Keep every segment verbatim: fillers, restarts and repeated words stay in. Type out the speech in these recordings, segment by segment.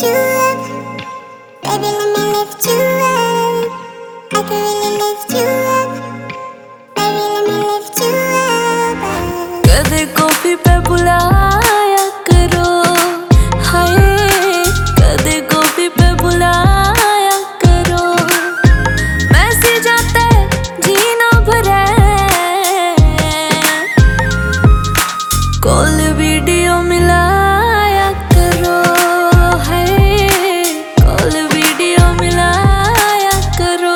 lift you up. Baby, let me lift you up. I can really lift you up. Baby, let me lift you up. कदे coffee पे बुलाया करो, हाय कदे coffee पे बुलाया करो। मैसेज आता है जीना भरे, कॉल वीडियो मिलाया करो, हाय कॉल वीडियो मिलाया करो।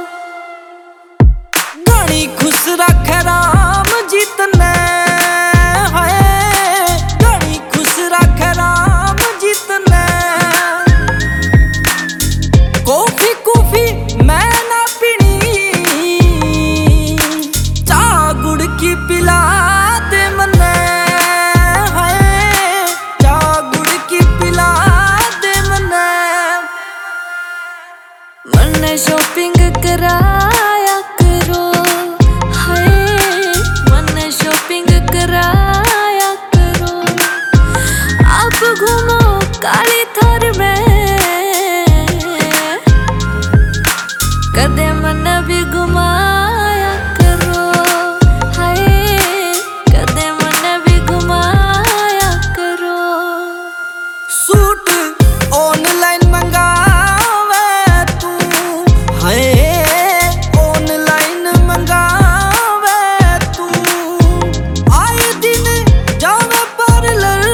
गानी खुश रख राम जितने, हाय गानी खुश रख राम जितने। कॉफी कॉफी मैं ना पीनी, चाह गुड़ की पिला दे मने, हाय चाह गुड़ की पिला दे मने। मन्ने शॉपिंग कराया करो, हाय मन्ने शॉपिंग कराया करो। आप घूमो काली थार में, कदे मन भी घुमाया करो, हाय कदे मन भी घुमाया करो। सूट ऑनलाइन मंगावे तू, हाय ऑनलाइन मंगावे तू। आए दिन जावे पार्लर,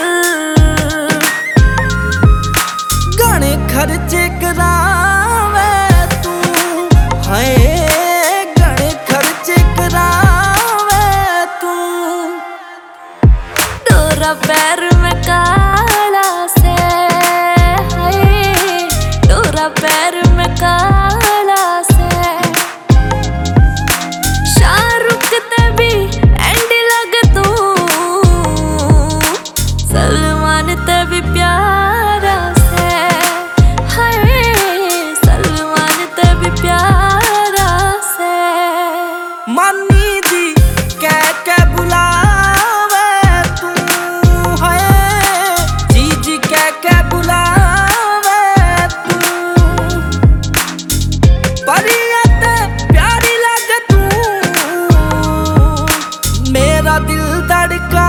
गाने खर्चे करावे तू, हाय गाने खर्चे करावे तू। डोरा पैर में काला से, हाय डोरा पैर में काला से। शाहरुख ते भी एंड लग तू, सलमान ते भी प्यारा से, हाय सलमान ते भी प्यारा से। मानी जी कह के बुलावे तू, हाय जी जी कह के बुलावे तू। परिया ते प्यारी लग तू, मेरा दिल धड़का